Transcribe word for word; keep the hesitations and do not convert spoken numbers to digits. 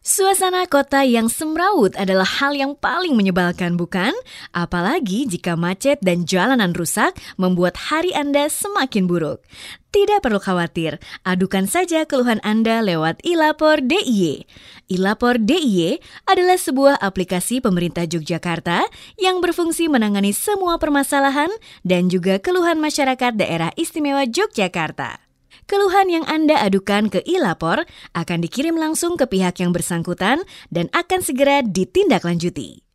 Suasana kota yang semrawut adalah hal yang paling menyebalkan, bukan? Apalagi jika macet dan jalanan rusak membuat hari Anda semakin buruk. Tidak perlu khawatir, adukan saja keluhan Anda lewat iLapor D I Y. iLapor D I Y adalah sebuah aplikasi pemerintah Yogyakarta yang berfungsi menangani semua permasalahan dan juga keluhan masyarakat daerah istimewa Yogyakarta. Keluhan yang Anda adukan ke iLapor akan dikirim langsung ke pihak yang bersangkutan dan akan segera ditindaklanjuti.